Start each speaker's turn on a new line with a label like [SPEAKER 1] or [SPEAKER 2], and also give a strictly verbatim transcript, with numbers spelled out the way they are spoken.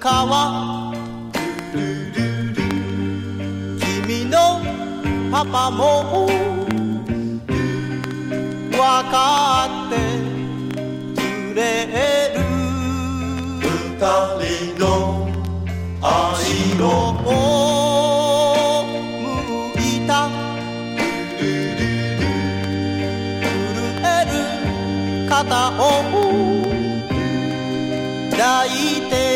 [SPEAKER 1] かは君のパパもわかってくれる
[SPEAKER 2] 二人の愛を
[SPEAKER 1] 向いた震える肩を抱いて